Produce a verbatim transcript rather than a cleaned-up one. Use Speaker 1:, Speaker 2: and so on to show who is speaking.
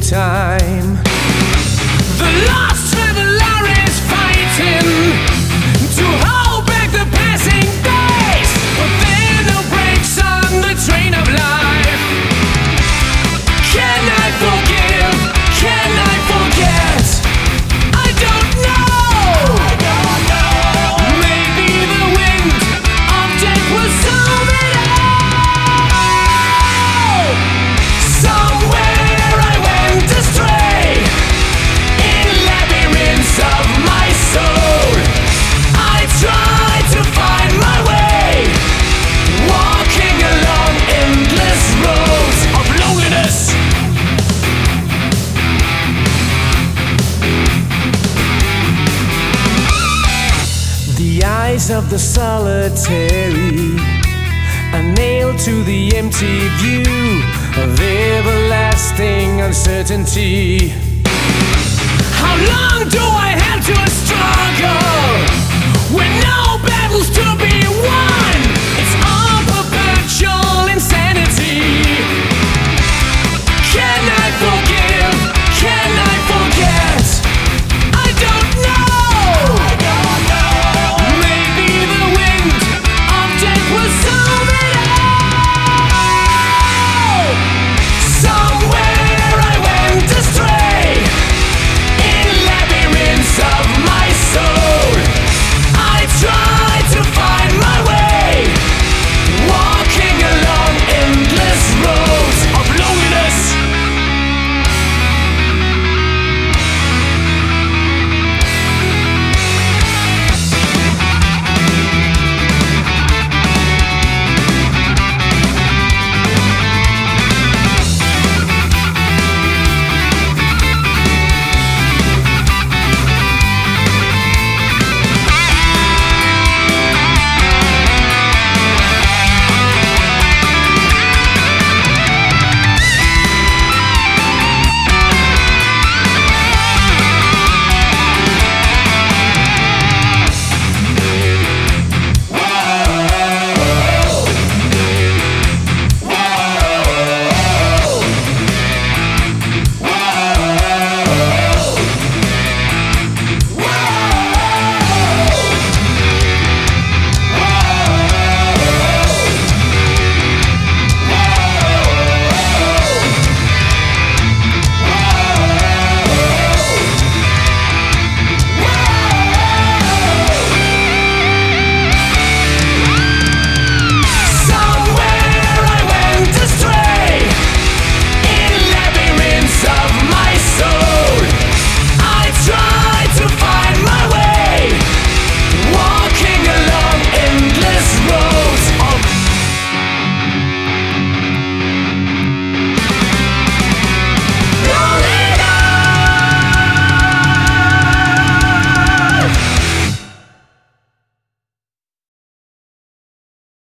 Speaker 1: time. The lost traveler is fighting to hold back the passing days, but there are no brakes on the train of life. Can I forgive? Can I forget? I don't know. I don't know. Maybe the wind of death will solve it all. Somewhere I went astray in labyrinths of my soul. I tried to find my way, walking along endless roads of loneliness. The eyes of the solitary are nailed to the empty view of everlasting uncertainty.